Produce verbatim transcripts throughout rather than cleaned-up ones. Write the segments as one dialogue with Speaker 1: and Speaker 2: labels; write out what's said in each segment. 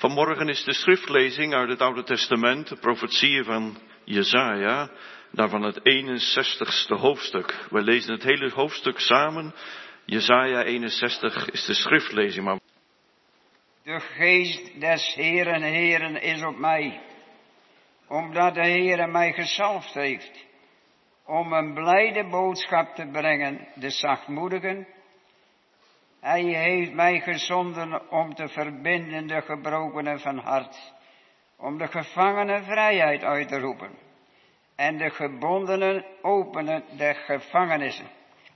Speaker 1: Vanmorgen is de schriftlezing uit het Oude Testament, de profetieën van Jesaja, daarvan het eenenzestigste hoofdstuk. We lezen het hele hoofdstuk samen. Jesaja eenenzestig is de schriftlezing. Maar...
Speaker 2: De geest des Heeren, Heeren is op mij, omdat de Heere mij gezalfd heeft, om een blijde boodschap te brengen, de zachtmoedigen. Hij heeft mij gezonden om te verbinden de gebrokenen van hart, om de gevangenen vrijheid uit te roepen en de gebondenen openen der gevangenissen,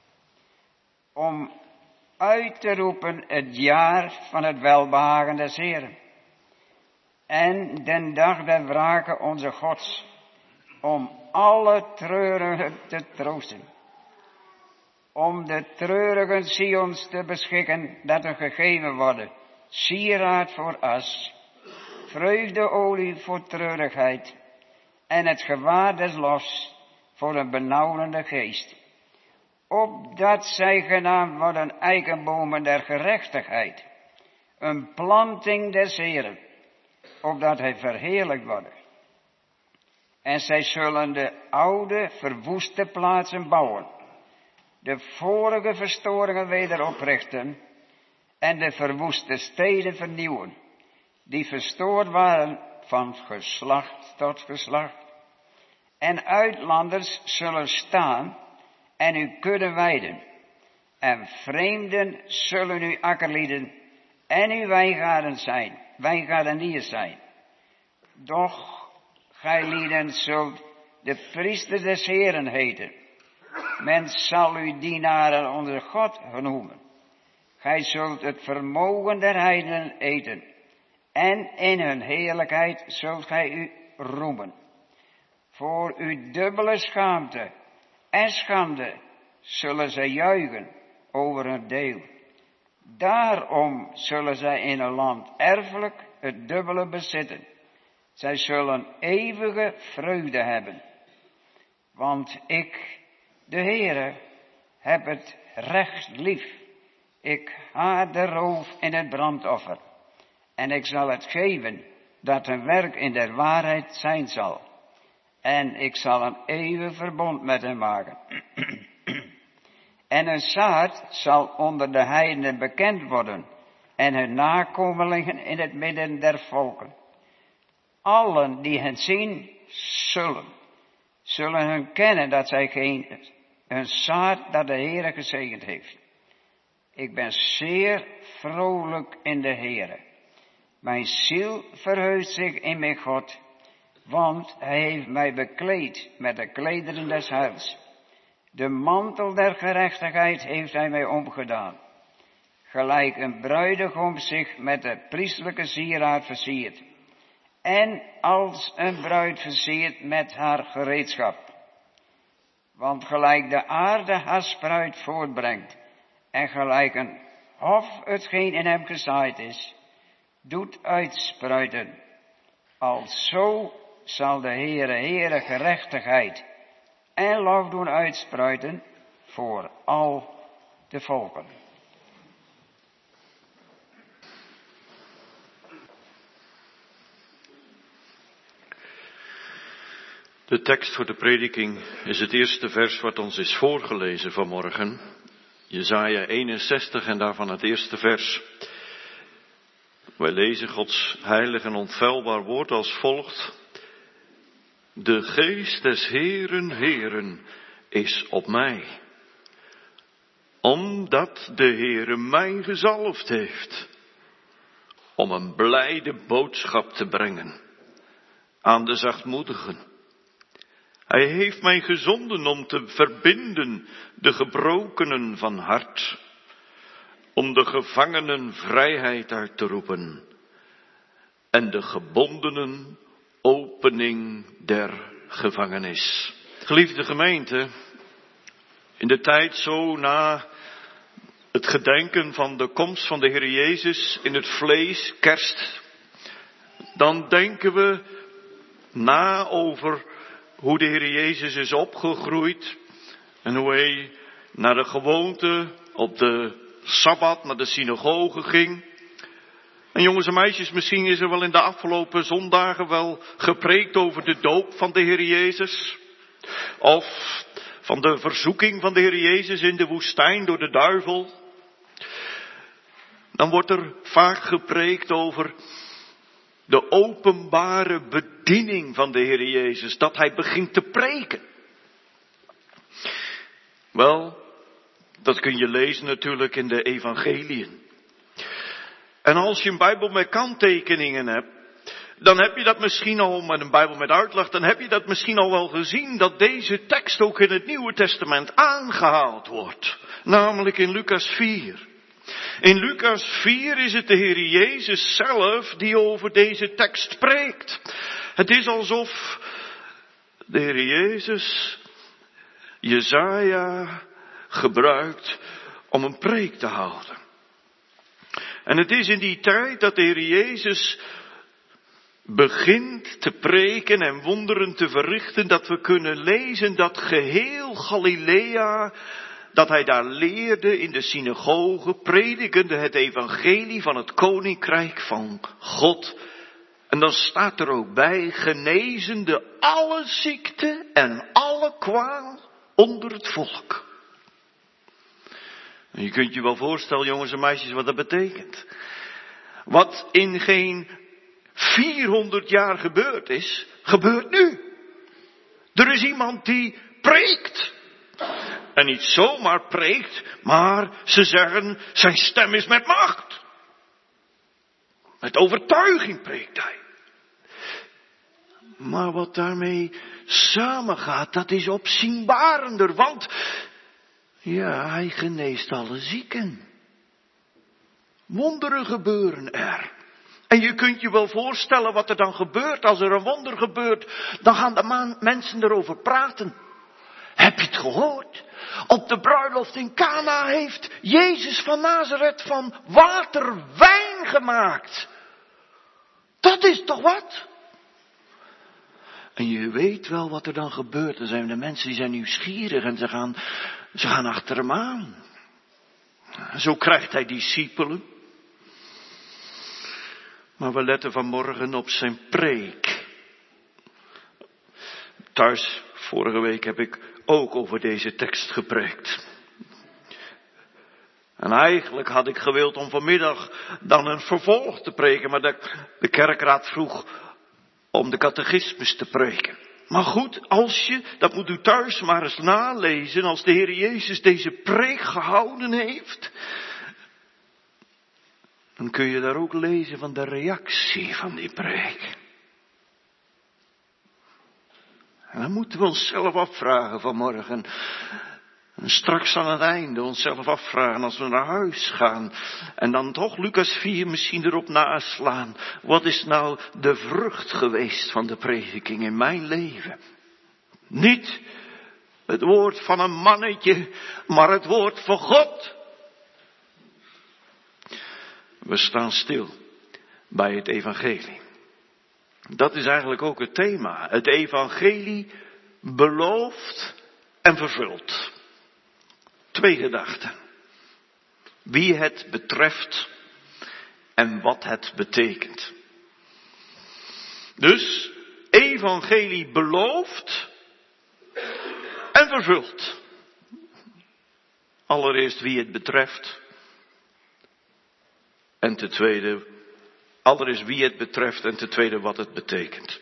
Speaker 2: om uit te roepen het jaar van het welbehagen des Heeren en den dag der wrake onze Gods, om alle treurigen te troosten, om de treurigen Sions te beschikken dat er gegeven worden, sieraad voor as, vreugdeolie voor treurigheid en het gewaad des lofs voor een benauwende geest, opdat zij genaamd worden eikenbomen der gerechtigheid, een planting des Heeren, opdat hij verheerlijkt wordt. En zij zullen de oude verwoeste plaatsen bouwen, de vorige verstoringen weder oprichten en de verwoeste steden vernieuwen, die verstoord waren van geslacht tot geslacht. En uitlanders zullen staan en u kudden weiden, en vreemden zullen uw akkerlieden en uw wijngaarden zijn, wijngaardeniers zijn. Doch gij lieden zult de priester des Heeren heten. Men zal u dienaren onder God noemen. Gij zult het vermogen der heidenen eten, en in hun heerlijkheid zult gij u roemen. Voor uw dubbele schaamte en schande zullen zij juichen over hun deel. Daarom zullen zij in een land erfelijk het dubbele bezitten. Zij zullen eeuwige vreugde hebben. Want ik, de Heere, heb het recht lief. Ik haat de roof in het brandoffer. En ik zal het geven dat een werk in der waarheid zijn zal. En ik zal een eeuwig verbond met hen maken. En hun zaad zal onder de heidenen bekend worden. En hun nakomelingen in het midden der volken. Allen die hen zien, zullen, zullen hun kennen dat zij geen, hun zaad dat de Heere gezegend heeft. Ik ben zeer vrolijk in de Heere. Mijn ziel verheugt zich in mijn God, want hij heeft mij bekleed met de klederen des heils. De mantel der gerechtigheid heeft hij mij omgedaan. Gelijk een bruidegom zich met de priestelijke sieraad versiert. En als een bruid versiert met haar gereedschap. Want gelijk de aarde haar spruit voortbrengt. En gelijk een hof hetgeen in hem gezaaid is, doet uitspruiten. Alzo zal de Heere Heere gerechtigheid en lof doen uitspruiten voor al de volken.
Speaker 1: De tekst voor de prediking is het eerste vers wat ons is voorgelezen vanmorgen. Jesaja eenenzestig en daarvan het eerste vers. Wij lezen Gods heilig en onfeilbaar woord als volgt. De geest des Heeren, Heeren is op mij. Omdat de Heere mij gezalfd heeft. Om een blijde boodschap te brengen aan de zachtmoedigen. Hij heeft mij gezonden om te verbinden de gebrokenen van hart. Om de gevangenen vrijheid uit te roepen. En de gebondenen opening der gevangenis. Geliefde gemeente, in de tijd zo na het gedenken van de komst van de Heer Jezus in het vlees, kerst, dan denken we na over hoe de Heer Jezus is opgegroeid en hoe hij naar de gewoonte op de Sabbat naar de synagoge ging. En jongens en meisjes, misschien is er wel in de afgelopen zondagen wel gepreekt over de doop van de Heer Jezus. Of van de verzoeking van de Heer Jezus in de woestijn door de duivel. Dan wordt er vaak gepreekt over de openbare bediening van de Heer Jezus. Dat hij begint te preken. Wel, dat kun je lezen natuurlijk in de evangeliën. En als je een Bijbel met kanttekeningen hebt, dan heb je dat misschien al, met een Bijbel met uitleg, dan heb je dat misschien al wel gezien, dat deze tekst ook in het Nieuwe Testament aangehaald wordt. Namelijk in Lucas vier. In Lucas vier is het de Heer Jezus zelf die over deze tekst spreekt. Het is alsof de Heer Jezus Jesaja gebruikt om een preek te houden. En het is in die tijd dat de Heer Jezus begint te preken en wonderen te verrichten, dat we kunnen lezen dat geheel Galilea, dat hij daar leerde in de synagoge, predikende het evangelie van het koninkrijk van God. En dan staat er ook bij, genezende alle ziekte en alle kwaal onder het volk. En je kunt je wel voorstellen, jongens en meisjes, wat dat betekent. Wat in geen vierhonderd jaar gebeurd is, gebeurt nu. Er is iemand die preekt. En niet zomaar preekt, maar ze zeggen, zijn stem is met macht. Met overtuiging preekt hij. Maar wat daarmee samengaat, dat is opzienbarender, want ja, hij geneest alle zieken. Wonderen gebeuren er. En je kunt je wel voorstellen wat er dan gebeurt. Als er een wonder gebeurt, dan gaan de man, mensen erover praten. Heb je het gehoord? Op de bruiloft in Cana heeft Jezus van Nazareth van water wijn gemaakt. Dat is toch wat? En je weet wel wat er dan gebeurt. Er zijn de mensen die zijn nieuwsgierig en ze gaan, ze gaan achter hem aan. Zo krijgt hij discipelen. Maar we letten vanmorgen op zijn preek. Thuis, vorige week heb ik ook over deze tekst gepreekt. En eigenlijk had ik gewild om vanmiddag dan een vervolg te preken, maar de, de kerkraad vroeg om de catechismus te preken. Maar goed, als je, dat moet u thuis maar eens nalezen, als de Heer Jezus deze preek gehouden heeft, dan kun je daar ook lezen van de reactie van die preek. En dan moeten we onszelf afvragen vanmorgen. En straks aan het einde onszelf afvragen als we naar huis gaan. En dan toch Lucas vier misschien erop naslaan. Wat is nou de vrucht geweest van de prediking in mijn leven? Niet het woord van een mannetje, maar het woord van God. We staan stil bij het evangelie. Dat is eigenlijk ook het thema. Het evangelie belooft en vervult. Twee gedachten. Wie het betreft en wat het betekent. Dus, evangelie belooft en vervult. Allereerst wie het betreft. En ten tweede, allereerst wie het betreft en ten tweede wat het betekent.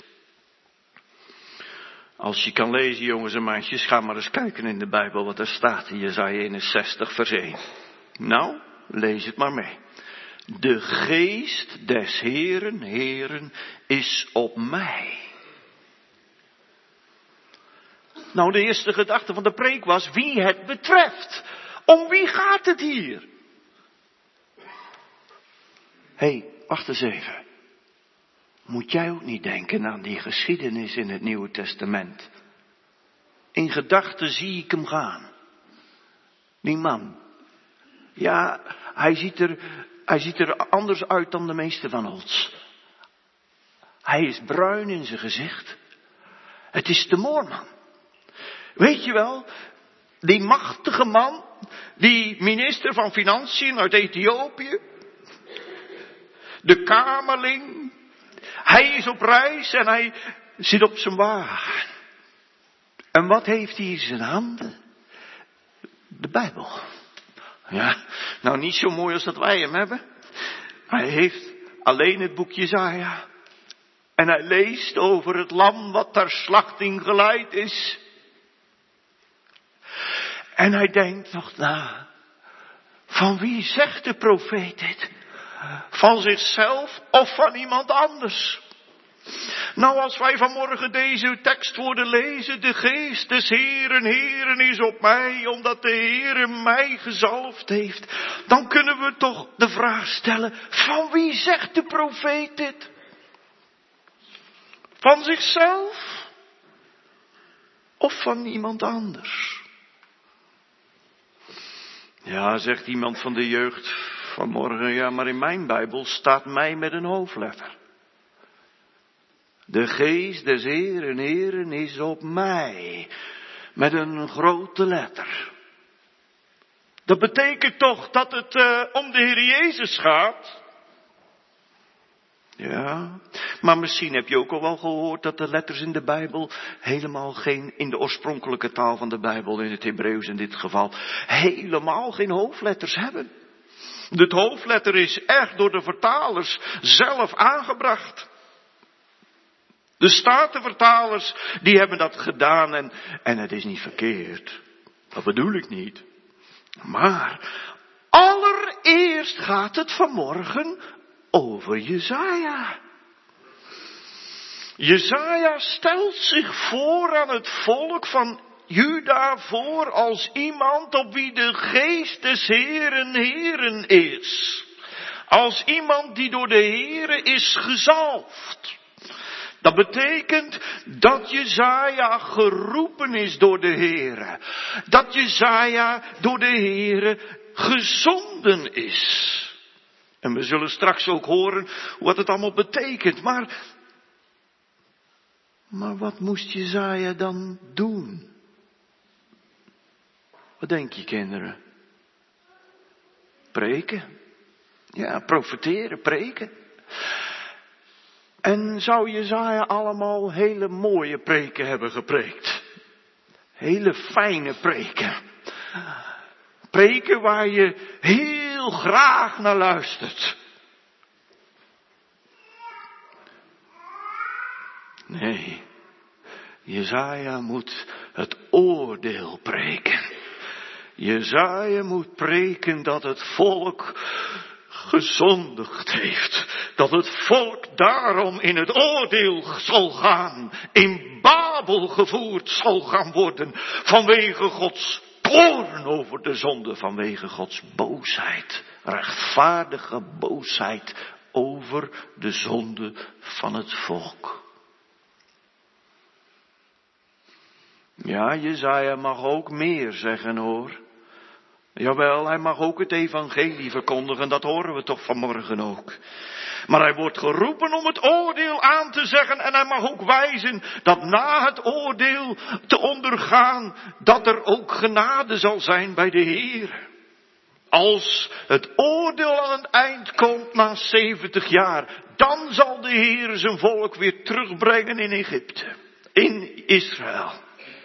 Speaker 1: Als je kan lezen, jongens en meisjes, ga maar eens kijken in de Bijbel wat er staat in Jesaja eenenzestig vers één. Nou, lees het maar mee. De geest des Heeren, Heeren, is op mij. Nou, de eerste gedachte van de preek was wie het betreft. Om wie gaat het hier? Hé, hey, wacht eens even. Moet jij ook niet denken aan die geschiedenis in het Nieuwe Testament? In gedachten zie ik hem gaan. Die man. Ja, hij ziet er, hij ziet er anders uit dan de meeste van ons. Hij is bruin in zijn gezicht. Het is de moorman. Weet je wel, die machtige man, die minister van Financiën uit Ethiopië. de kamerling. Hij is op reis en hij zit op zijn wagen. En wat heeft hij in zijn handen? De Bijbel. Ja, nou niet zo mooi als dat wij hem hebben. Hij heeft alleen het boek Jesaja. En hij leest over het lam wat ter slachting geleid is. En hij denkt nog na. Van wie zegt de profeet dit? Van zichzelf of van iemand anders? Nou, als wij vanmorgen deze tekstwoorden lezen, de geest des Heeren, Heeren is op mij, omdat de Heere mij gezalfd heeft, dan kunnen we toch de vraag stellen, van wie zegt de profeet dit? Van zichzelf? Of van iemand anders? Ja, zegt iemand van de jeugd vanmorgen, ja, maar in mijn Bijbel staat mij met een hoofdletter. De geest des Heeren, Heeren is op mij. Met een grote letter. Dat betekent toch dat het uh, om de Heer Jezus gaat? Ja, maar misschien heb je ook al wel gehoord dat de letters in de Bijbel helemaal geen, in de oorspronkelijke taal van de Bijbel, in het Hebreeuws in dit geval, helemaal geen hoofdletters hebben. Het hoofdletter is echt door de vertalers zelf aangebracht. De Statenvertalers, die hebben dat gedaan en, en het is niet verkeerd. Dat bedoel ik niet. Maar allereerst gaat het vanmorgen over Jesaja. Jesaja stelt zich voor aan het volk van Juda voor als iemand op wie de geest des Heeren Heeren is. Als iemand die door de Heere is gezalfd. Dat betekent dat Jesaja geroepen is door de Heere. Dat Jesaja door de Heere gezonden is. En we zullen straks ook horen wat het allemaal betekent. Maar, maar wat moest Jesaja dan doen? Wat denk je, kinderen? Preken. Ja, profeteren, preken. En zou Jesaja allemaal hele mooie preken hebben gepreekt? Hele fijne preken. Preken waar je heel graag naar luistert. Nee, Jesaja moet het oordeel preken. Jesaja moet preken dat het volk gezondigd heeft. Dat het volk daarom in het oordeel zal gaan. In Babel gevoerd zal gaan worden. Vanwege Gods toorn over de zonde. Vanwege Gods boosheid. Rechtvaardige boosheid over de zonde van het volk. Ja, Jesaja mag ook meer zeggen hoor. Jawel, hij mag ook het evangelie verkondigen, dat horen we toch vanmorgen ook. Maar hij wordt geroepen om het oordeel aan te zeggen en hij mag ook wijzen dat na het oordeel te ondergaan, dat er ook genade zal zijn bij de Heer. Als het oordeel aan het eind komt na zeventig jaar, dan zal de Heer zijn volk weer terugbrengen in Egypte, in Israël.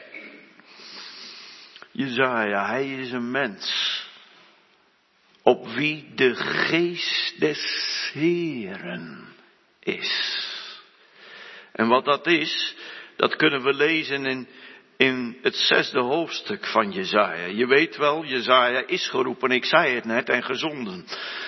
Speaker 1: Jesaja, hij is een mens op wie de geest des Heeren is. En wat dat is, dat kunnen we lezen in, in het zesde hoofdstuk van Jesaja. Je weet wel, Jesaja is geroepen, ik zei het net, en gezonden.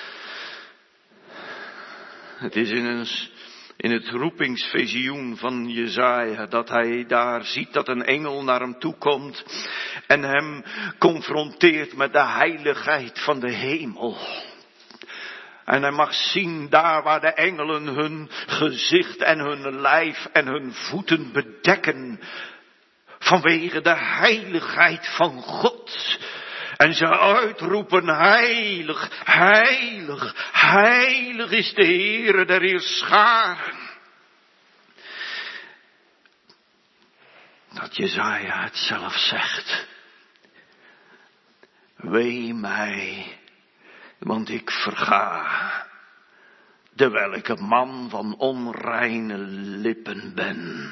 Speaker 1: Het is in een... In het roepingsvisioen van Jesaja, dat hij daar ziet dat een engel naar hem toe komt en hem confronteert met de heiligheid van de hemel. En hij mag zien daar waar de engelen hun gezicht en hun lijf en hun voeten bedekken vanwege de heiligheid van God. En ze uitroepen, heilig, heilig, heilig is de Heere der Heerscharen. Dat Jesaja het zelf zegt. Wee mij, want ik verga. terwijl ik een man van onreine lippen ben.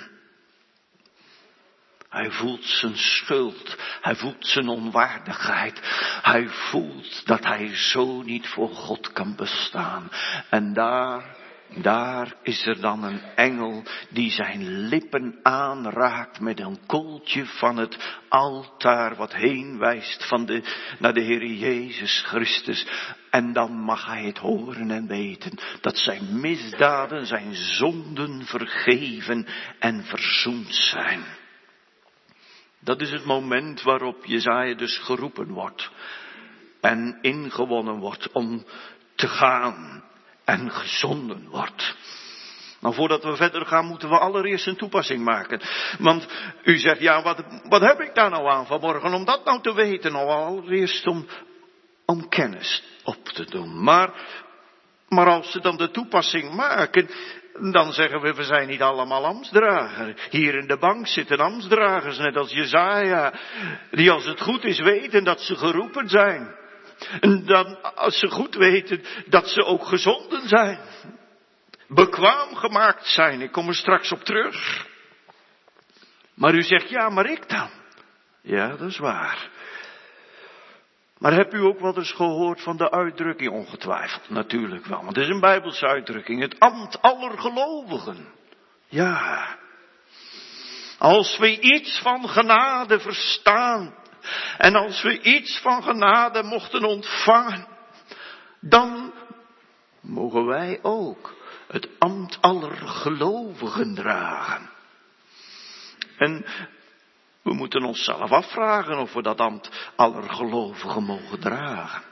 Speaker 1: Hij voelt zijn schuld, hij voelt zijn onwaardigheid, hij voelt dat hij zo niet voor God kan bestaan. En daar, daar is er dan een engel die zijn lippen aanraakt met een kooltje van het altaar wat heen wijst van de, naar de Heer Jezus Christus. En dan mag hij het horen en weten dat zijn misdaden, zijn zonden vergeven en verzoend zijn. Dat is het moment waarop Jesaja dus geroepen wordt en ingewonnen wordt om te gaan en gezonden wordt. Nou, voordat we verder gaan moeten we allereerst een toepassing maken. Want u zegt, ja, wat, wat heb ik daar nou aan vanmorgen om dat nou te weten? Nou, allereerst om, om kennis op te doen. Maar, maar als ze dan de toepassing maken, dan zeggen we, we zijn niet allemaal ambtsdrager. Hier in de bank zitten ambtsdragers, net als Jesaja, die als het goed is weten dat ze geroepen zijn. En dan, als ze goed weten, dat ze ook gezonden zijn. Bekwaam gemaakt zijn, ik kom er straks op terug. Maar u zegt, ja, maar ik dan? Ja, dat is waar. Maar hebt u ook wel eens gehoord van de uitdrukking? Ongetwijfeld, natuurlijk wel. Want het is een Bijbelse uitdrukking. Het ambt aller gelovigen. Ja. Als we iets van genade verstaan. En als we iets van genade mochten ontvangen. Dan mogen wij ook het ambt aller gelovigen dragen. En we moeten onszelf afvragen of we dat ambt aller gelovigen mogen dragen.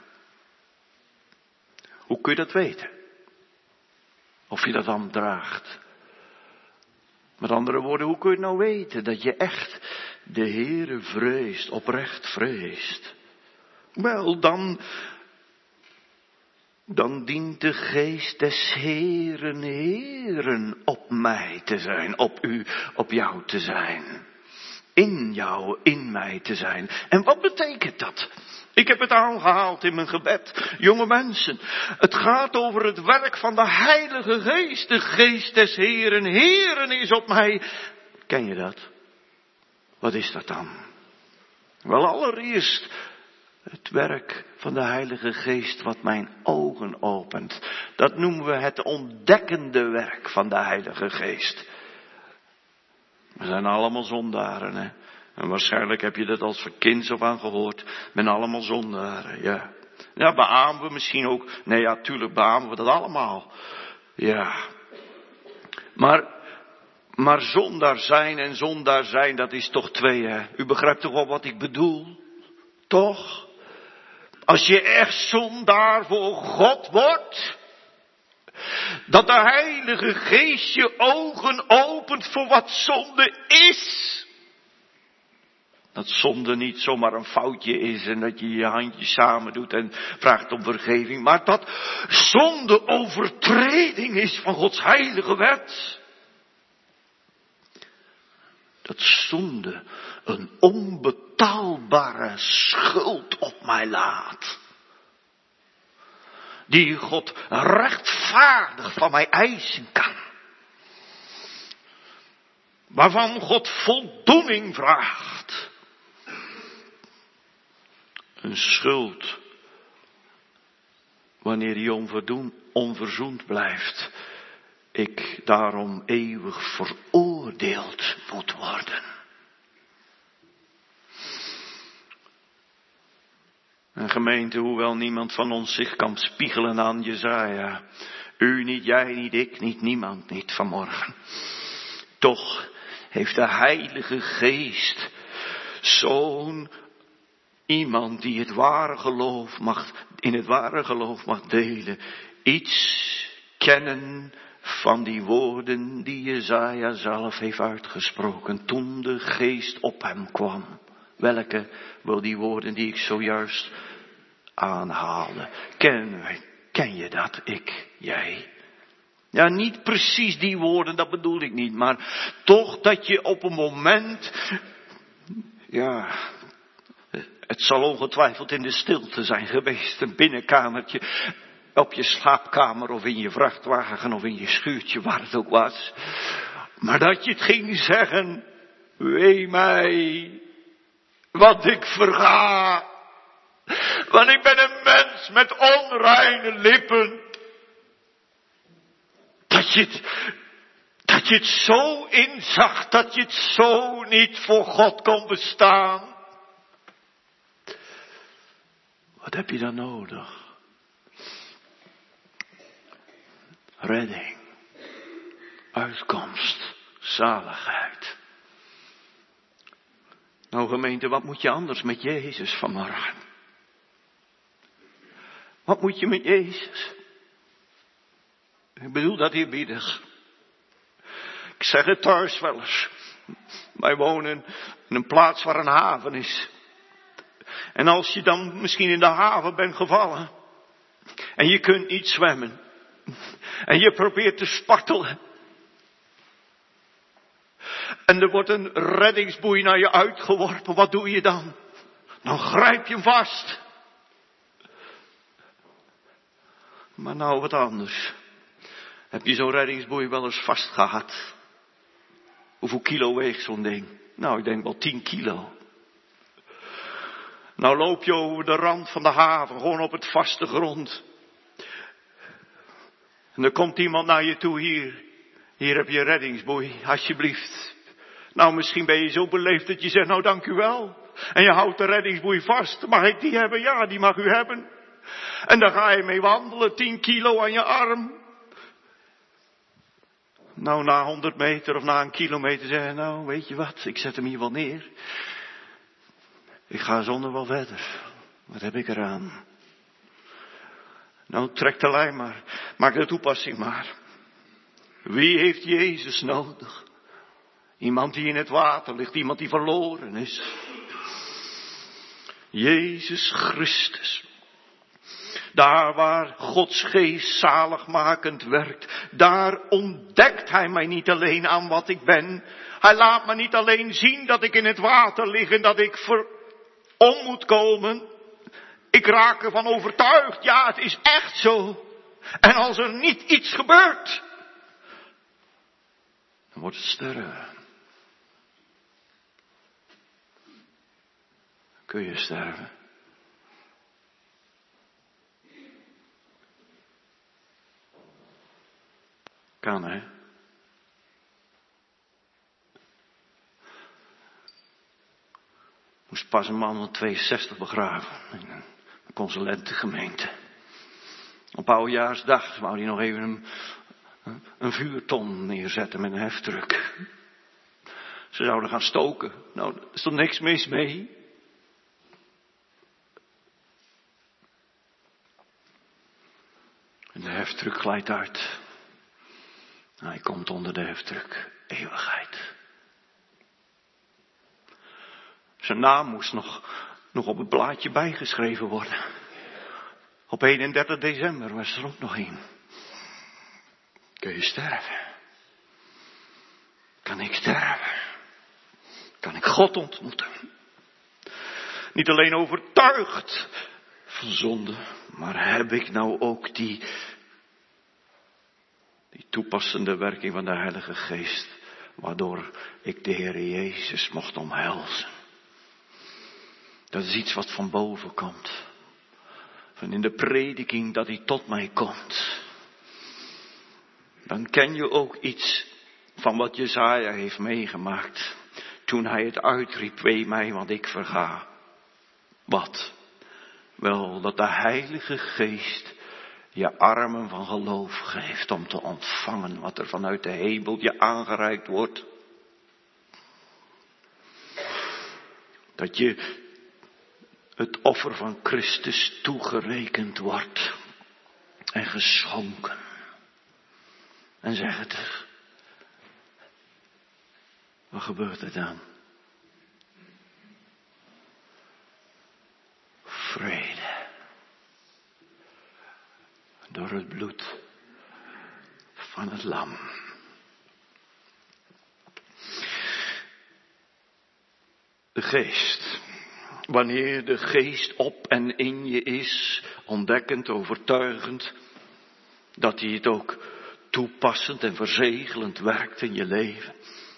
Speaker 1: Hoe kun je dat weten? Of je dat ambt draagt? Met andere woorden, hoe kun je nou weten dat je echt de Heere vreest, oprecht vreest? Wel, dan, dan dient de geest des Heeren, Heeren op mij te zijn, op u, op jou te zijn. In jou, in mij te zijn. En wat betekent dat? Ik heb het aangehaald in mijn gebed. Jonge mensen, het gaat over het werk van de Heilige Geest. De Geest des Heeren, Heeren is op mij. Ken je dat? Wat is dat dan? Wel, allereerst het werk van de Heilige Geest wat mijn ogen opent. Dat noemen we het ontdekkende werk van de Heilige Geest. We zijn allemaal zondaren, hè. En waarschijnlijk heb je dat als kind of aan gehoord. Men allemaal zondaren, ja. Ja, beamen we misschien ook. Nee, ja, tuurlijk beamen we dat allemaal. Ja. Maar, maar zondaar zijn en zondaar zijn, dat is toch twee, hè. U begrijpt toch wel wat ik bedoel? Toch? Als je echt zondaar voor God wordt, dat de Heilige Geest je ogen opent voor wat zonde is. Dat zonde niet zomaar een foutje is en dat je je handjes samen doet en vraagt om vergeving. Maar dat zonde overtreding is van Gods heilige wet. Dat zonde een onbetaalbare schuld op mij laat. Die God rechtvaardig van mij eisen kan. Waarvan God voldoening vraagt. Een schuld. Wanneer die onverdoen, onverzoend blijft. Ik daarom eeuwig veroordeeld moet worden. En gemeente, hoewel niemand van ons zich kan spiegelen aan Jesaja. U niet, jij niet, ik niet, niemand niet vanmorgen. Toch heeft de Heilige Geest zo'n iemand die het ware geloof mag, in het ware geloof mag delen. Iets kennen van die woorden die Jesaja zelf heeft uitgesproken toen de Geest op hem kwam. Welke? Wel die woorden die ik zojuist aanhaalde. Ken, ken je dat? Ik, jij? Ja, niet precies die woorden, dat bedoel ik niet. Maar toch dat je op een moment, ja, het zal ongetwijfeld in de stilte zijn geweest, een binnenkamertje. op je slaapkamer of in je vrachtwagen of in je schuurtje, waar het ook was. Maar dat je het ging zeggen, wee mij, want ik verga. Want ik ben een mens met onreine lippen. Dat je het, dat je het zo inzag, dat je het zo niet voor God kon bestaan. Wat heb je dan nodig? Redding, uitkomst, zaligheid. Nou gemeente, wat moet je anders met Jezus vanmorgen? Wat moet je met Jezus? Ik bedoel dat eerbiedig. Ik zeg het thuis wel eens. Wij wonen in een plaats waar een haven is. En als je dan misschien in de haven bent gevallen. En je kunt niet zwemmen. En je probeert te spartelen. En er wordt een reddingsboei naar je uitgeworpen. Wat doe je dan? Dan grijp je hem vast. Maar nou wat anders. Heb je zo'n reddingsboei wel eens vast gehad? Hoeveel kilo weegt zo'n ding? Nou, ik denk wel tien kilo. Nou loop je over de rand van de haven, gewoon op het vaste grond. En er komt iemand naar je toe, hier. Hier heb je een reddingsboei, alsjeblieft. Nou, misschien ben je zo beleefd dat je zegt, nou dank u wel. En je houdt de reddingsboei vast. Mag ik die hebben? Ja, die mag u hebben. En dan ga je mee wandelen, tien kilo aan je arm. Nou, na honderd meter of na een kilometer zeggen, nou, weet je wat, ik zet hem hier wel neer. Ik ga zonder wel verder. Wat heb ik eraan? Nou, trek de lijn maar. Maak de toepassing maar. Wie heeft Jezus nodig? Iemand die in het water ligt, iemand die verloren is. Jezus Christus. Daar waar Gods geest zaligmakend werkt, daar ontdekt Hij mij niet alleen aan wat ik ben. Hij laat me niet alleen zien dat ik in het water lig en dat ik voor om moet komen. Ik raak ervan overtuigd, ja, het is echt zo. En als er niet iets gebeurt, dan wordt het sterven. Kun je sterven? Kan, hè? Moest pas een man van tweeënzestig begraven. In een consulentengemeente. Op oudejaarsdag wou hij nog even een, een vuurton neerzetten met een heftruck. Ze zouden gaan stoken. Nou, er is toch niks mis mee? En de heftruck glijdt uit. Hij komt onder de heftruck. Eeuwigheid. Zijn naam moest nog, nog op het blaadje bijgeschreven worden. Op eenendertig december was er ook nog een. Kun je sterven? Kan ik sterven? Kan ik God ontmoeten? Niet alleen overtuigd van zonde, maar heb ik nou ook die, die toepassende werking van de Heilige Geest, waardoor ik de Heer Jezus mocht omhelzen. Dat is iets wat van boven komt. Van in de prediking dat hij tot mij komt. Dan ken je ook iets van wat Jesaja heeft meegemaakt. Toen hij het uitriep, wee mij, want ik verga. Wat? Wel, dat de Heilige Geest je armen van geloof geeft om te ontvangen wat er vanuit de hemel je aangereikt wordt. Dat je het offer van Christus toegerekend wordt en geschonken. En zeg het. Wat gebeurt er dan? Vrede. Door het bloed van het lam. De geest. Wanneer de geest op en in je is, ontdekkend, overtuigend, Dat hij het ook toepassend en verzegelend werkt in je leven.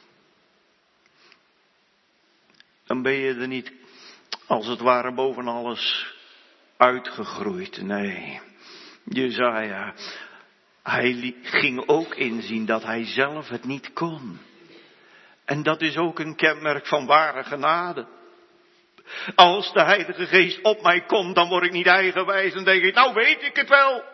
Speaker 1: Dan ben je er niet als het ware boven alles uitgegroeid. Nee, Jesaja, hij ging ook inzien dat hij zelf het niet kon. En dat is ook een kenmerk van ware genade. Als de Heilige Geest op mij komt, dan word ik niet eigenwijs en denk ik, nou weet ik het wel.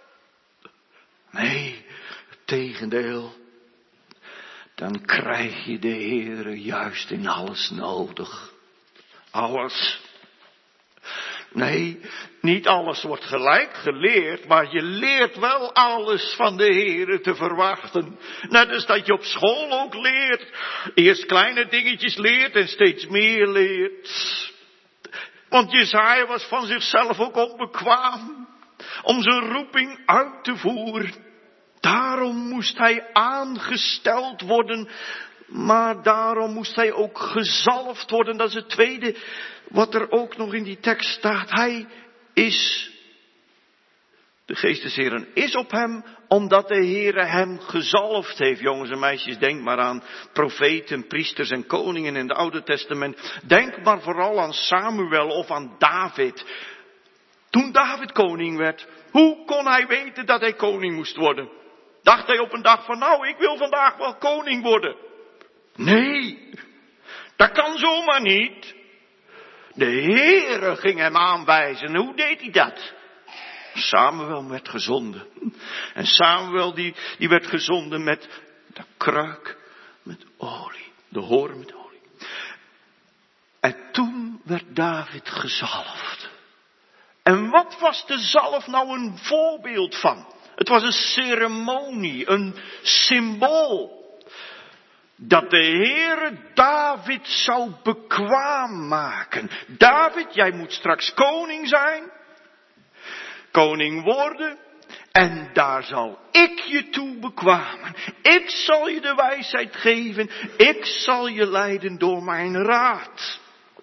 Speaker 1: Nee, het tegendeel. Dan krijg je de Heere juist in alles nodig. Alles. Nee, niet alles wordt gelijk geleerd, maar je leert wel alles van de Heere te verwachten. Net als dat je op school ook leert. Eerst kleine dingetjes leert en steeds meer leert. Want Jesaja was van zichzelf ook onbekwaam om zijn roeping uit te voeren. Daarom moest hij aangesteld worden, maar daarom moest hij ook gezalfd worden. Dat is het tweede wat er ook nog in die tekst staat. Hij is, de Geest des Heeren is op hem, omdat de Heere hem gezalfd heeft. Jongens en meisjes, denk maar aan profeten, priesters en koningen in het Oude Testament. Denk maar vooral aan Samuel of aan David. Toen David koning werd, hoe kon hij weten dat hij koning moest worden? Dacht hij op een dag van, nou, ik wil vandaag wel koning worden. Nee, dat kan zomaar niet. De Heere ging hem aanwijzen. Hoe deed hij dat? Samuel werd gezonden. En Samuel die, die werd gezonden met de kruik met olie. De horen met olie. En toen werd David gezalfd. En wat was de zalf nou een voorbeeld van? Het was een ceremonie, een symbool. Dat de Heere David zou bekwaam maken. David, jij moet straks koning zijn. Koning worden. En daar zal ik je toe bekwamen. Ik zal je de wijsheid geven. Ik zal je leiden door mijn raad.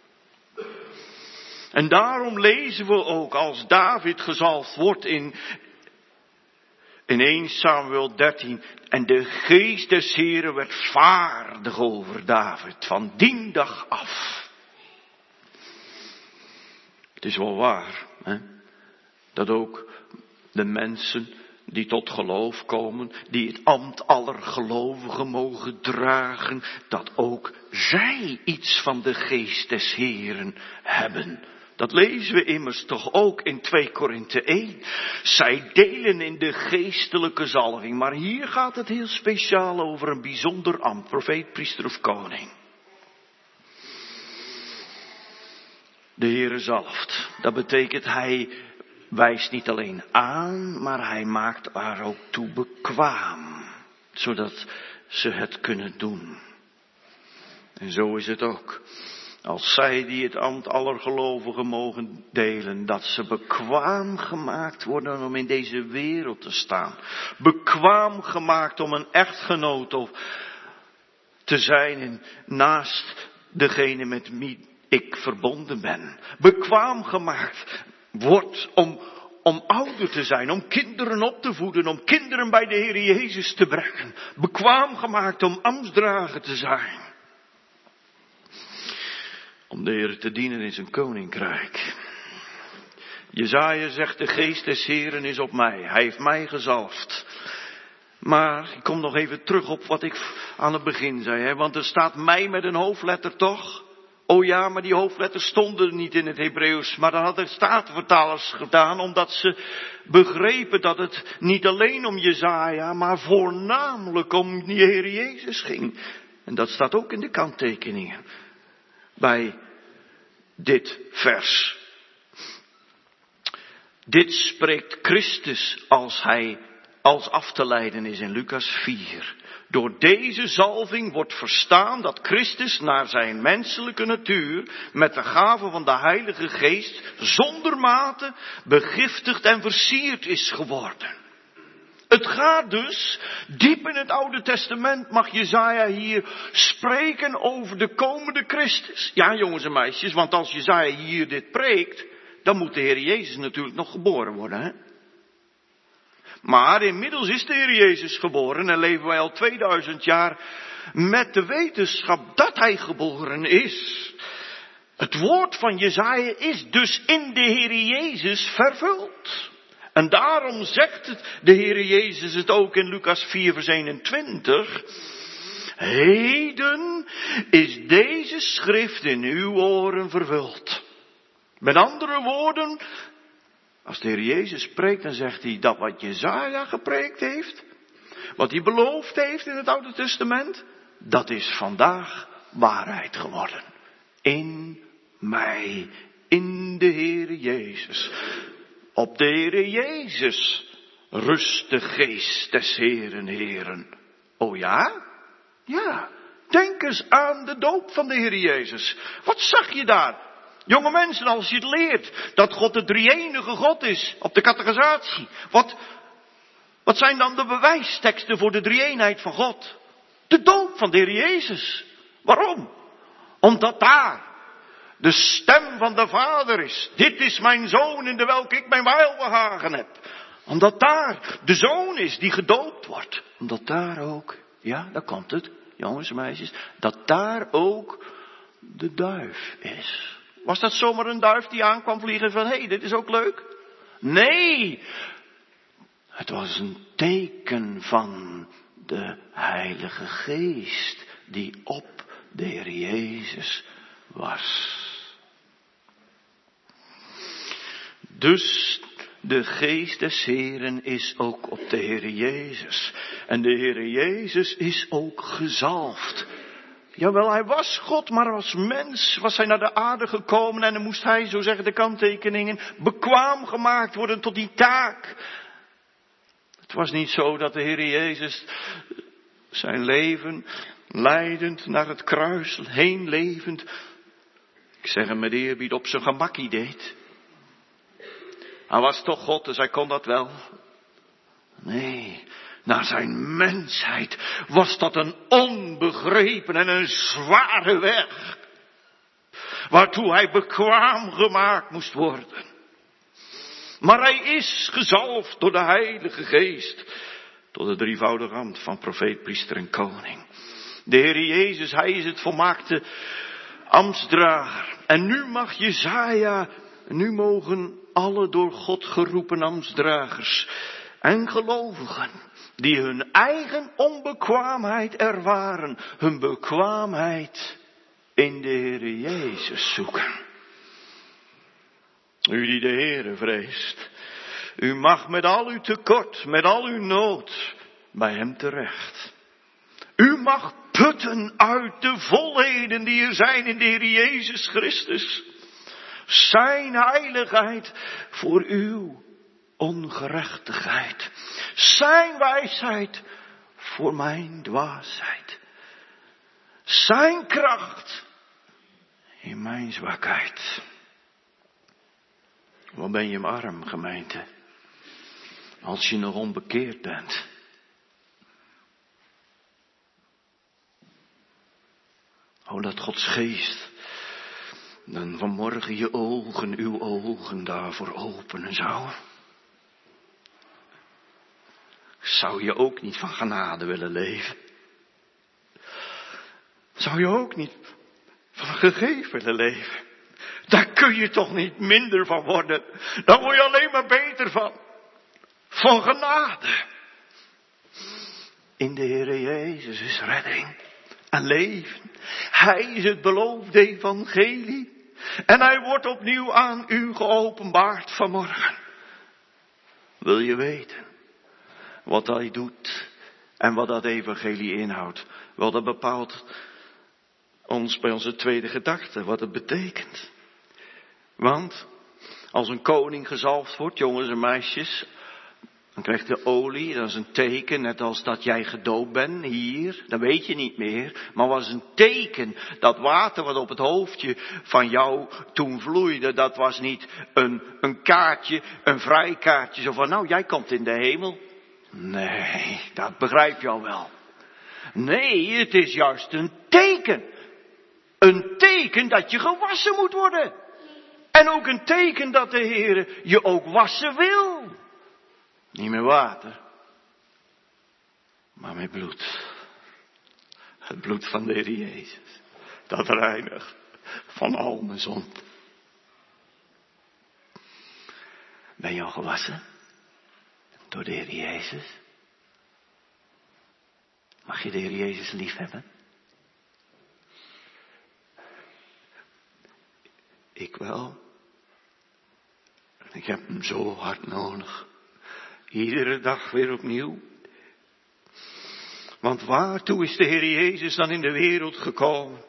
Speaker 1: En daarom lezen we ook als David gezalfd wordt in, in eerste Samuel dertien. En de geest des Heeren werd vaardig over David van die dag af. Het is wel waar, hè? Dat ook de mensen die tot geloof komen, die het ambt aller gelovigen mogen dragen, dat ook zij iets van de geest des Heeren hebben. Dat lezen we immers toch ook in twee Korinthe één. Zij delen in de geestelijke zalving. Maar hier gaat het heel speciaal over een bijzonder ambt. Profeet, priester of koning. De Heere zalft. Dat betekent hij wijst niet alleen aan, maar hij maakt haar ook toe bekwaam. Zodat ze het kunnen doen. En zo is het ook. Als zij die het ambt aller gelovigen mogen delen, dat ze bekwaam gemaakt worden om in deze wereld te staan. Bekwaam gemaakt om een echtgenoot te zijn en naast degene met wie ik verbonden ben. Bekwaam gemaakt wordt om, om ouder te zijn, om kinderen op te voeden, om kinderen bij de Heer Jezus te brengen. Bekwaam gemaakt om ambtsdrager te zijn. Om de Heer te dienen in zijn koninkrijk. Jesaja zegt, de geest des Heeren is op mij. Hij heeft mij gezalfd. Maar ik kom nog even terug op wat ik aan het begin zei. Hè? Want er staat mij met een hoofdletter toch? Oh ja, maar die hoofdletters stonden niet in het Hebreeuws. Maar dat hadden statenvertalers gedaan. Omdat ze begrepen dat het niet alleen om Jesaja, maar voornamelijk om de Heer Jezus ging. En dat staat ook in de kanttekeningen. Bij dit vers. Dit spreekt Christus als hij als af te leiden is in Lucas vier. Door deze zalving wordt verstaan dat Christus naar zijn menselijke natuur met de gave van de Heilige Geest zonder mate begiftigd en versierd is geworden. Het gaat dus, diep in het Oude Testament mag Jesaja hier spreken over de komende Christus. Ja, jongens en meisjes, want als Jesaja hier dit preekt, dan moet de Heer Jezus natuurlijk nog geboren worden, hè? Maar inmiddels is de Heer Jezus geboren en leven wij al tweeduizend jaar met de wetenschap dat hij geboren is. Het woord van Jesaja is dus in de Heer Jezus vervuld. En daarom zegt het de Heer Jezus het ook in Lucas vier vers eenentwintig. Heden is deze schrift in uw oren vervuld. Met andere woorden, als de Heer Jezus spreekt, dan zegt hij dat wat Jesaja gepreekt heeft, wat hij beloofd heeft in het Oude Testament, dat is vandaag waarheid geworden. In mij, in de Heer Jezus. Op de Heer Jezus rust de geest des Heeren Heeren. Oh ja? Ja. Denk eens aan de doop van de Heer Jezus. Wat zag je daar? Jonge mensen, als je het leert dat God de drie-enige God is op de catechisatie. Wat, wat zijn dan de bewijsteksten voor de drie-eenheid van God? De doop van de Heer Jezus. Waarom? Omdat daar de stem van de Vader is. Dit is mijn Zoon in de welke ik mijn welbehagen heb. Omdat daar de Zoon is die gedoopt wordt. Omdat daar ook, ja, daar komt het, jongens en meisjes, dat daar ook de duif is. Was dat zomaar een duif die aankwam vliegen van, hé, hey, dit is ook leuk? Nee, het was een teken van de Heilige Geest die op de Heer Jezus was. Dus de Geest des Heeren is ook op de Heer Jezus. En de Heer Jezus is ook gezalfd. Jawel, hij was God, maar als mens was hij naar de aarde gekomen en dan moest hij, zo zeggen de kanttekeningen, bekwaam gemaakt worden tot die taak. Het was niet zo dat de Heer Jezus zijn leven leidend naar het kruis, heen levend, ik zeg hem met eerbied, op zijn gemakkie deed. Hij was toch God, dus hij kon dat wel. Nee, naar zijn mensheid was dat een onbegrepen en een zware weg, waartoe hij bekwaam gemaakt moest worden. Maar hij is gezalfd door de Heilige Geest, tot de drievoudige ambt van profeet, priester en koning. De Heer Jezus, hij is het volmaakte ambtsdrager. En nu mag Jesaja, nu mogen alle door God geroepen ambtsdragers en gelovigen, die hun eigen onbekwaamheid ervaren, hun bekwaamheid in de Heer Jezus zoeken. U die de Heere vreest, u mag met al uw tekort, met al uw nood, bij hem terecht. U mag putten uit de volheden die er zijn in de Heer Jezus Christus. Zijn heiligheid voor uw ongerechtigheid. Zijn wijsheid voor mijn dwaasheid. Zijn kracht in mijn zwakheid. Wat ben je hem arm, gemeente, als je nog onbekeerd bent. Oh, dat Gods geest dan vanmorgen je ogen, uw ogen daarvoor openen zou. Zou je ook niet van genade willen leven? Zou je ook niet van gegeven willen leven? Daar kun je toch niet minder van worden. Daar word je alleen maar beter van. Van genade. In de Heer Jezus is redding en leven. Hij is het beloofde evangelie. En hij wordt opnieuw aan u geopenbaard vanmorgen. Wil je weten wat hij doet en wat dat evangelie inhoudt? Wel, dat bepaalt ons bij onze tweede gedachte wat het betekent. Want als een koning gezalfd wordt, jongens en meisjes, dan krijgt de olie, dat is een teken, net als dat jij gedoopt bent hier, dat weet je niet meer, maar was een teken, dat water wat op het hoofdje van jou toen vloeide, dat was niet een, een kaartje, een vrijkaartje, zo van nou jij komt in de hemel. Nee, dat begrijp je al wel. Nee, het is juist een teken. Een teken dat je gewassen moet worden. En ook een teken dat de Heer je ook wassen wil. Niet met water, maar met bloed. Het bloed van de Heer Jezus. Dat reinigt van al mijn zond. Ben je al gewassen? Door de Heer Jezus? Mag je de Heer Jezus lief hebben? Ik wel. Ik heb hem zo hard nodig. Iedere dag weer opnieuw. Want waartoe is de Heer Jezus dan in de wereld gekomen?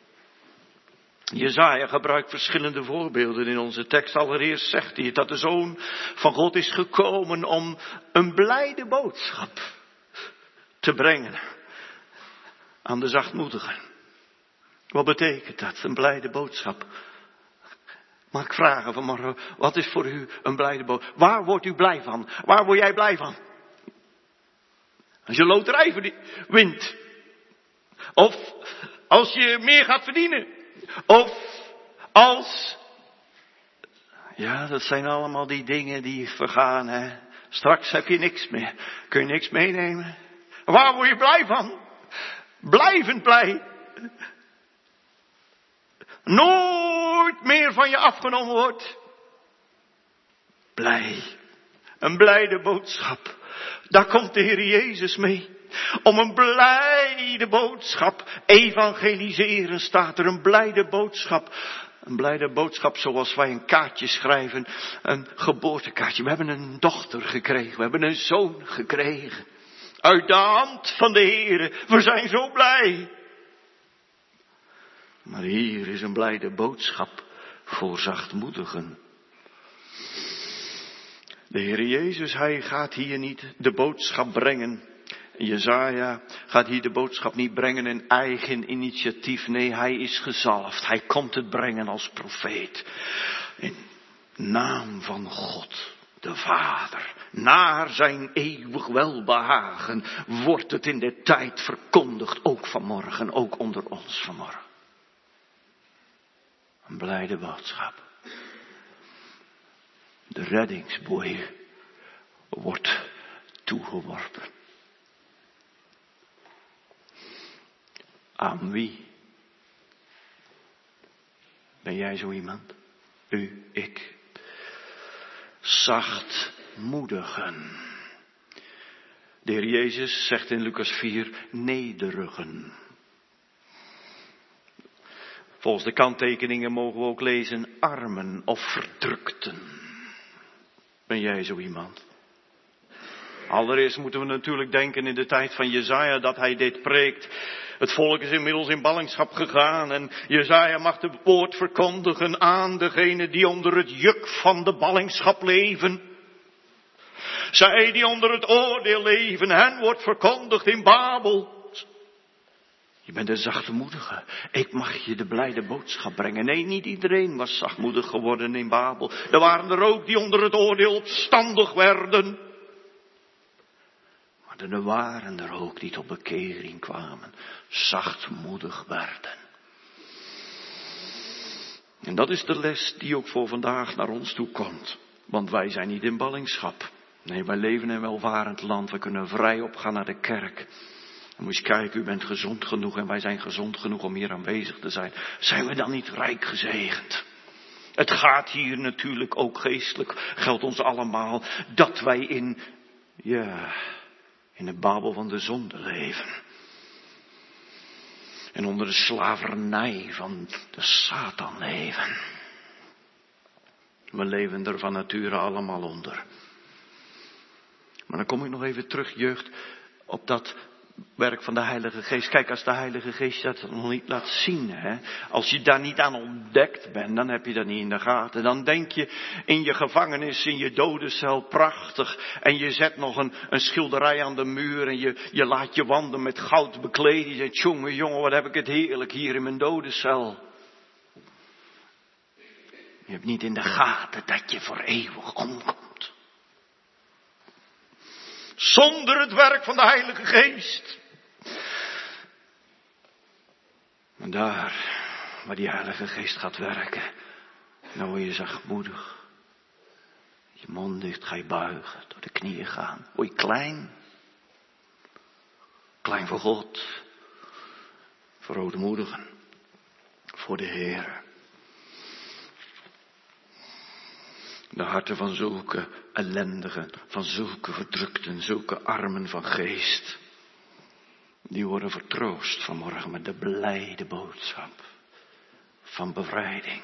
Speaker 1: Jesaja gebruikt verschillende voorbeelden in onze tekst. Allereerst zegt hij dat de Zoon van God is gekomen om een blijde boodschap te brengen aan de zachtmoedigen. Wat betekent dat, een blijde boodschap? Mag ik vragen vanmorgen, wat is voor u een blijde boodschap? Waar wordt u blij van? Waar word jij blij van? Als je loterij wint. Of als je meer gaat verdienen. Of als... Ja, dat zijn allemaal die dingen die vergaan. Hè? Straks heb je niks meer. Kun je niks meenemen. Waar word je blij van? Blijvend blij. Nooit meer van je afgenomen wordt. Blij. Een blijde boodschap. Daar komt de Heer Jezus mee. Om een blijde boodschap. Evangeliseren staat er. Een blijde boodschap. Een blijde boodschap zoals wij een kaartje schrijven. Een geboortekaartje. We hebben een dochter gekregen. We hebben een zoon gekregen. Uit de hand van de Heer. We zijn zo blij. Maar hier is een blijde boodschap voor zachtmoedigen. De Heer Jezus, hij gaat hier niet de boodschap brengen. Jesaja gaat hier de boodschap niet brengen in eigen initiatief. Nee, hij is gezalfd. Hij komt het brengen als profeet. In naam van God, de Vader. Naar zijn eeuwig welbehagen wordt het in de tijd verkondigd. Ook vanmorgen, ook onder ons vanmorgen. Een blijde boodschap. De reddingsboei wordt toegeworpen. Aan wie? Ben jij zo iemand? U, ik. Zachtmoedigen. De Heer Jezus zegt in Lucas vier, nederigen. Volgens de kanttekeningen mogen we ook lezen armen of verdrukten. Ben jij zo iemand? Allereerst moeten we natuurlijk denken in de tijd van Jesaja dat hij dit preekt. Het volk is inmiddels in ballingschap gegaan en Jesaja mag het woord verkondigen aan degenen die onder het juk van de ballingschap leven. Zij die onder het oordeel leven, hen wordt verkondigd in Babel. Je bent een zachtmoedige. Ik mag je de blijde boodschap brengen. Nee, niet iedereen was zachtmoedig geworden in Babel. Er waren er ook die onder het oordeel opstandig werden. Maar er waren er ook die tot bekering kwamen. Zachtmoedig werden. En dat is de les die ook voor vandaag naar ons toe komt. Want wij zijn niet in ballingschap. Nee, wij leven in een welvarend land. We kunnen vrij opgaan naar de kerk. Dan moet je kijken, u bent gezond genoeg en wij zijn gezond genoeg om hier aanwezig te zijn. Zijn we dan niet rijk gezegend? Het gaat hier natuurlijk ook geestelijk, geldt ons allemaal, dat wij in, ja, in de Babel van de zonde leven. En onder de slavernij van de Satan leven. We leven er van nature allemaal onder. Maar dan kom ik nog even terug, jeugd, op dat werk van de Heilige Geest. Kijk, als de Heilige Geest dat nog niet laat zien, hè, als je daar niet aan ontdekt bent, dan heb je dat niet in de gaten. Dan denk je in je gevangenis, in je dodencel, prachtig. En je zet nog een, een schilderij aan de muur en je, je laat je wanden met goud bekleden. Je zegt, jongen, jongen, wat heb ik het heerlijk hier in mijn dodencel. Je hebt niet in de gaten dat je voor eeuwig omkomt. Zonder het werk van de Heilige Geest. En daar, waar die Heilige Geest gaat werken, dan word je zachtmoedig. Je mond dicht, ga je buigen, door de knieën gaan. Word je klein. Klein voor God. Verootmoedigen. Voor de Heer. De harten van zulke ellendigen, van zulke verdrukten, zulke armen van geest. Die worden vertroost vanmorgen met de blijde boodschap van bevrijding.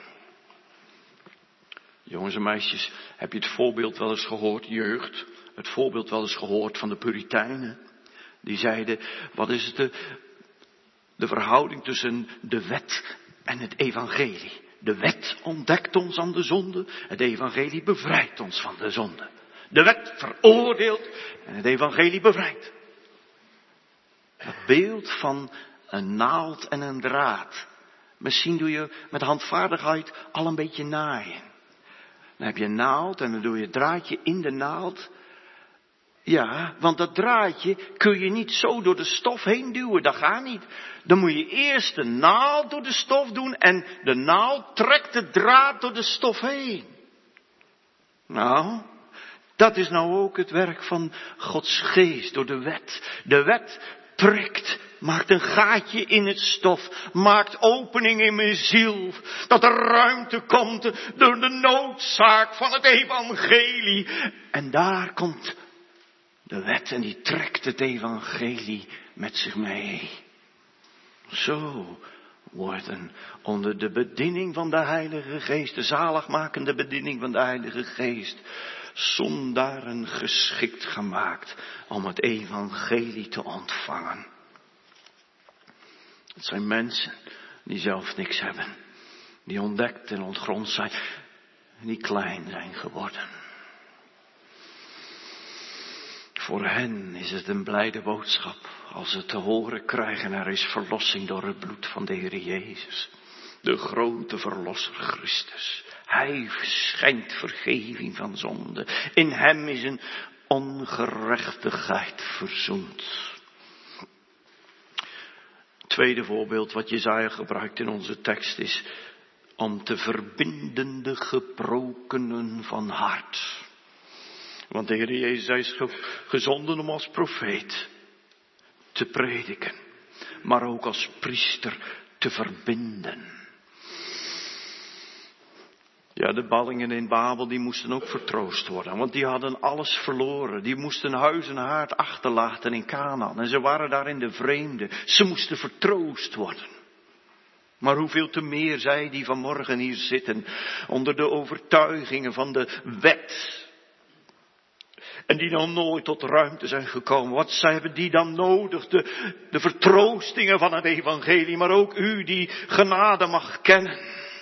Speaker 1: Jongens en meisjes, heb je het voorbeeld wel eens gehoord, jeugd? Het voorbeeld wel eens gehoord van de Puritijnen? Die zeiden, wat is het de, de verhouding tussen de wet en het evangelie? De wet ontdekt ons aan de zonde, het evangelie bevrijdt ons van de zonde. De wet veroordeelt en het evangelie bevrijdt. Het beeld van een naald en een draad. Misschien doe je met handvaardigheid al een beetje naaien. Dan heb je een naald en dan doe je het draadje in de naald. Ja, want dat draadje kun je niet zo door de stof heen duwen, dat gaat niet. Dan moet je eerst de naald door de stof doen en de naald trekt de draad door de stof heen. Nou, dat is nou ook het werk van Gods geest door de wet. De wet prikt, maakt een gaatje in het stof, maakt opening in mijn ziel, dat er ruimte komt door de noodzaak van het evangelie. En daar komt de wet en die trekt het evangelie met zich mee. Zo worden onder de bediening van de Heilige Geest, de zaligmakende bediening van de Heilige Geest, zondaren geschikt gemaakt om het evangelie te ontvangen. Het zijn mensen die zelf niks hebben, die ontdekt en ontgrond zijn, die klein zijn geworden. Voor hen is het een blijde boodschap als ze te horen krijgen, er is verlossing door het bloed van de Heer Jezus. De grote verlosser Christus. Hij schenkt vergeving van zonde. In hem is een ongerechtigheid verzoend. Het tweede voorbeeld wat Jesaja gebruikt in onze tekst is om te verbinden de gebrokenen van hart. Want de Heer Jezus is gezonden om als profeet te prediken, maar ook als priester te verbinden. Ja, de ballingen in Babel, die moesten ook vertroost worden, want die hadden alles verloren. Die moesten huis en haard achterlaten in Kanaan en ze waren daar in de vreemde. Ze moesten vertroost worden. Maar hoeveel te meer zij die vanmorgen hier zitten, onder de overtuigingen van de wet. En die nog nooit tot ruimte zijn gekomen. Wat hebben die dan nodig? De, de vertroostingen van het evangelie. Maar ook u die genade mag kennen.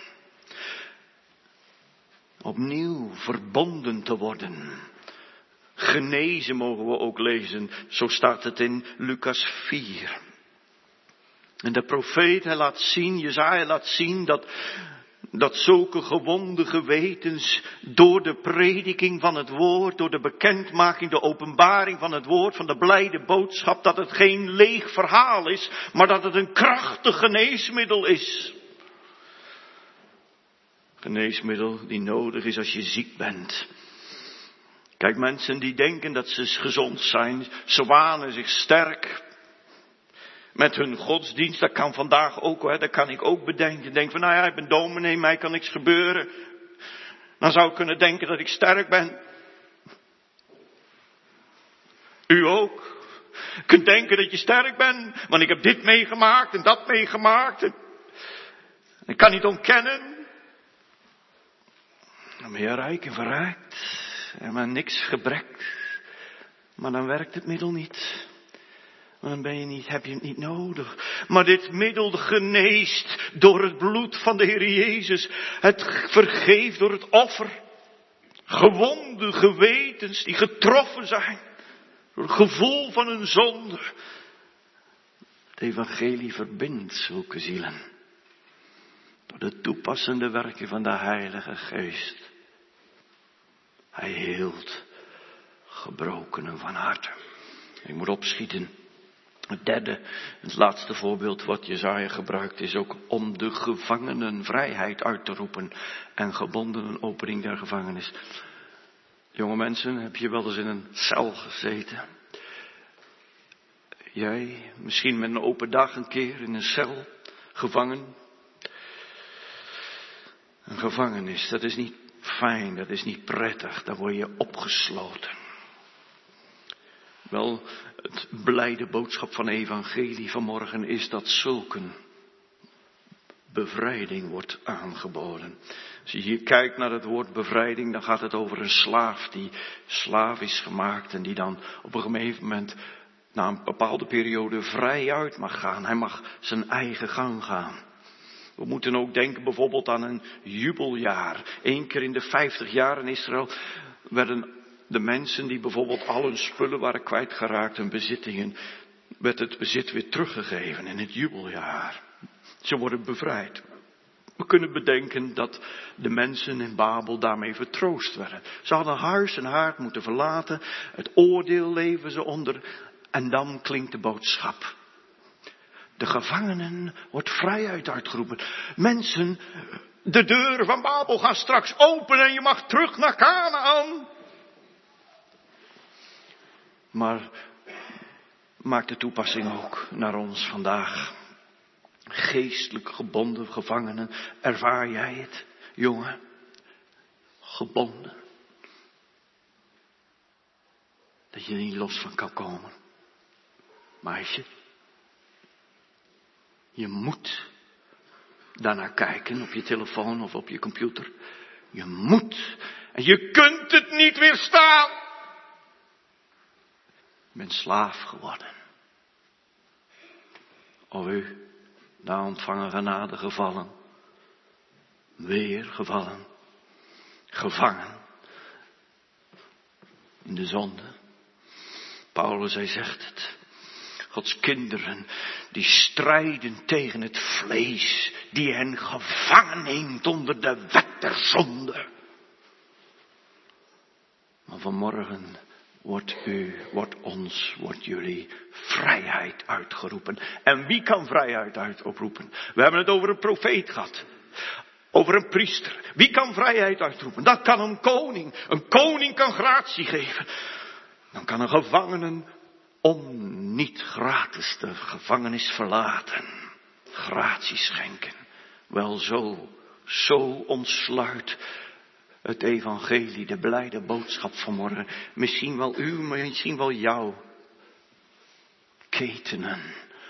Speaker 1: Opnieuw verbonden te worden. Genezen mogen we ook lezen. Zo staat het in Lucas vier. En de profeet hij laat zien, Jesaja laat zien dat... Dat zulke gewonde gewetens door de prediking van het woord, door de bekendmaking, de openbaring van het woord, van de blijde boodschap, dat het geen leeg verhaal is, maar dat het een krachtig geneesmiddel is. Geneesmiddel die nodig is als je ziek bent. Kijk, mensen die denken dat ze gezond zijn, ze wanen zich sterk. Met hun godsdienst, dat kan vandaag ook, hè, dat kan ik ook bedenken. Denk van, nou ja, ik ben dominee, mij kan niks gebeuren. Dan zou ik kunnen denken dat ik sterk ben. U ook. Je kunt denken dat je sterk bent, want ik heb dit meegemaakt en dat meegemaakt. En ik kan niet ontkennen. Dan ben je rijk en verrijkt. En maar niks gebrek. Maar dan werkt het middel niet. Maar dan ben je niet, heb je het niet nodig. Maar dit middel geneest door het bloed van de Heer Jezus. Het vergeeft door het offer. Gewonde gewetens die getroffen zijn. Door het gevoel van hun zonde. Het evangelie verbindt zulke zielen. Door de toepassende werken van de Heilige Geest. Hij heelt gebrokenen van harte. Ik moet opschieten. Het derde, het laatste voorbeeld wat Jesaja gebruikt is ook om de gevangenen vrijheid uit te roepen en gebondenen opening der gevangenis. Jonge mensen, heb je wel eens in een cel gezeten? Jij, misschien met een open dag een keer in een cel, gevangen. Een gevangenis, dat is niet fijn, dat is niet prettig, daar word je opgesloten. Wel, het blijde boodschap van evangelie vanmorgen is dat zulke bevrijding wordt aangeboden. Als je hier kijkt naar het woord bevrijding, dan gaat het over een slaaf die slaaf is gemaakt en die dan op een gegeven moment na een bepaalde periode vrij uit mag gaan. Hij mag zijn eigen gang gaan. We moeten ook denken bijvoorbeeld aan een jubeljaar. Eén keer in de vijftig jaar in Israël werden de mensen die bijvoorbeeld al hun spullen waren kwijtgeraakt, hun bezittingen, werd het bezit weer teruggegeven in het jubeljaar. Ze worden bevrijd. We kunnen bedenken dat de mensen in Babel daarmee vertroost werden. Ze hadden huis en haard moeten verlaten. Het oordeel leven ze onder. En dan klinkt de boodschap. De gevangenen wordt vrijheid uitgeroepen. Mensen, de deuren van Babel gaan straks open en je mag terug naar Kanaan. Maar maak de toepassing ook naar ons vandaag. Geestelijk gebonden gevangenen, ervaar jij het, jongen? Gebonden. Dat je er niet los van kan komen. Meisje, je moet daarnaar kijken op je telefoon of op je computer. Je moet. En je kunt het niet weerstaan. Je bent slaaf geworden. Of u, na ontvangen genade gevallen. Weer gevallen. Gevangen. In de zonde. Paulus, hij zegt het. Gods kinderen, die strijden tegen het vlees, die hen gevangen neemt onder de wet der zonde. Maar vanmorgen wordt u, wordt ons, wordt jullie vrijheid uitgeroepen. En wie kan vrijheid uitroepen? We hebben het over een profeet gehad. Over een priester. Wie kan vrijheid uitroepen? Dat kan een koning. Een koning kan gratie geven. Dan kan een gevangene om niet gratis de gevangenis verlaten. Gratie schenken. Wel zo, zo ontsluit het evangelie, de blijde boodschap vanmorgen. Misschien wel u, misschien wel jou. Ketenen.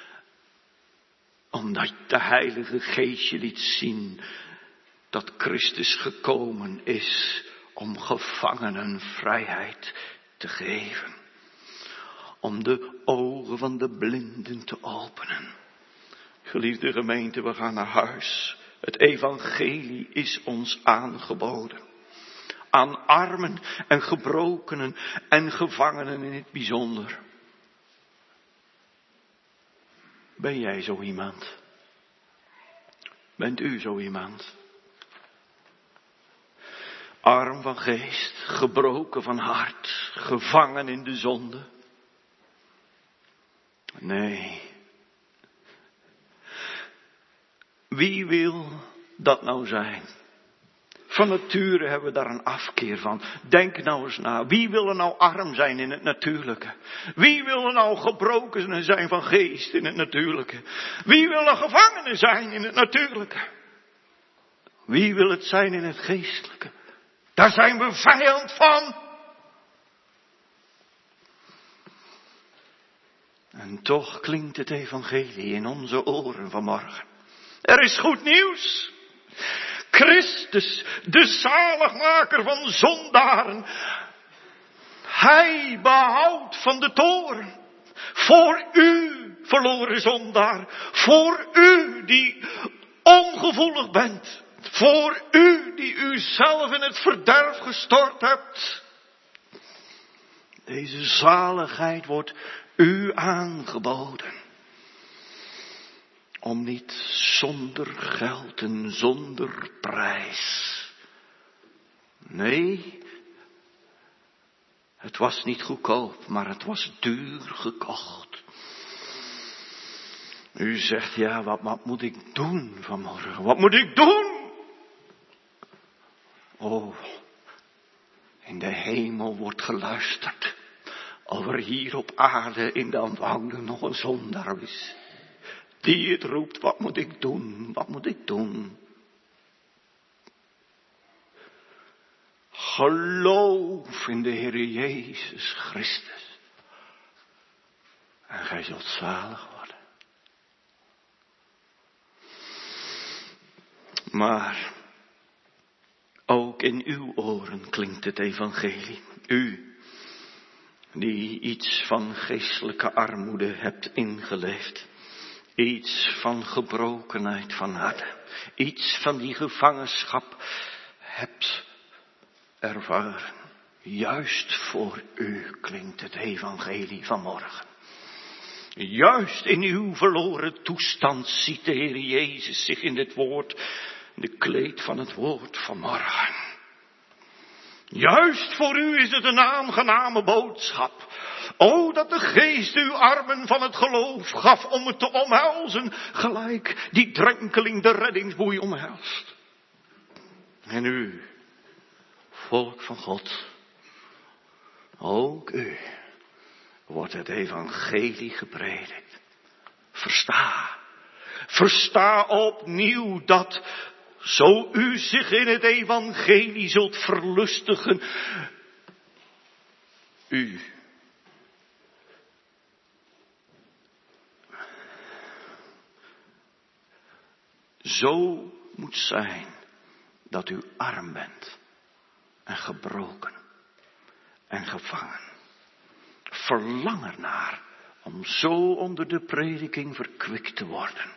Speaker 1: Omdat de Heilige Geest je liet zien dat Christus gekomen is om gevangenen vrijheid te geven. Om de ogen van de blinden te openen. Geliefde gemeente, we gaan naar huis. Het evangelie is ons aangeboden. Aan armen en gebrokenen en gevangenen in het bijzonder. Ben jij zo iemand? Bent u zo iemand? Arm van geest, gebroken van hart, gevangen in de zonde. Nee. Wie wil dat nou zijn? Van nature hebben we daar een afkeer van. Denk nou eens na. Wie wil er nou arm zijn in het natuurlijke? Wie wil er nou gebroken zijn van geest in het natuurlijke? Wie wil er gevangene zijn in het natuurlijke? Wie wil het zijn in het geestelijke? Daar zijn we vijand van. En toch klinkt het evangelie in onze oren vanmorgen. Er is goed nieuws. Christus, de zaligmaker van zondaren. Hij behoudt van de toorn. Voor u, verloren zondaar. Voor u die ongevoelig bent. Voor u die uzelf in het verderf gestort hebt. Deze zaligheid wordt u aangeboden. Om niet zonder geld en zonder prijs. Nee, het was niet goedkoop, maar het was duur gekocht. U zegt, ja, wat, wat moet ik doen vanmorgen? Wat moet ik doen? Oh, In de hemel wordt geluisterd. Of er hier op aarde in de wouden nog een zondaar is. Die het roept, wat moet ik doen, wat moet ik doen? Geloof in de Heer Jezus Christus. En gij zult zalig worden. Maar ook in uw oren klinkt het evangelie. U, die iets van geestelijke armoede hebt ingeleefd. Iets van gebrokenheid van hart. Iets van die gevangenschap hebt ervaren. Juist voor u klinkt het evangelie van morgen. Juist in uw verloren toestand ziet de Heer Jezus zich in dit woord, de kleed van het woord van morgen. Juist voor u is het een aangename boodschap. O, dat de Geest uw armen van het geloof gaf om het te omhelzen, gelijk die drenkeling de reddingsboei omhelst. En u, volk van God, ook u, wordt het evangelie gepredikt. Versta, versta opnieuw dat, zo u zich in het evangelie zult verlustigen, u zo moet zijn dat u arm bent en gebroken en gevangen. Verlang ernaar om zo onder de prediking verkwikt te worden.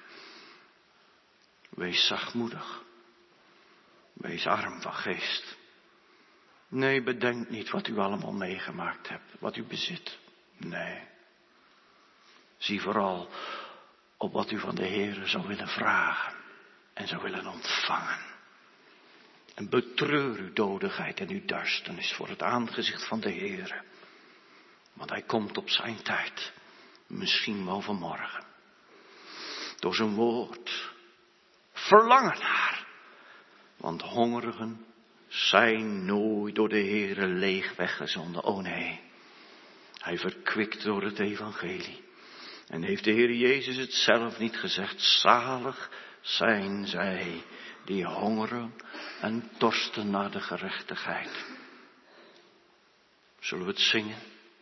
Speaker 1: Wees zachtmoedig. Wees arm van geest. Nee, bedenk niet wat u allemaal meegemaakt hebt, wat u bezit. Nee. Zie vooral op wat u van de Heere zou willen vragen en zou willen ontvangen. En betreur uw dodigheid en uw duisternis voor het aangezicht van de Heere. Want hij komt op zijn tijd, misschien wel vanmorgen. Door zijn woord. Verlang ernaar. Want hongerigen zijn nooit door de Heere leeg weggezonden. Oh nee. Hij verkwikt door het evangelie. En heeft de Heer Jezus het zelf niet gezegd. Zalig zijn zij die hongeren en dorsten naar de gerechtigheid. Zullen we het zingen?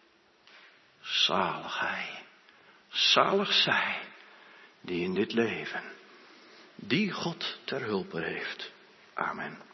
Speaker 1: Zalig hij, zalig zij, die in dit leven, die God ter hulpe heeft. Amen.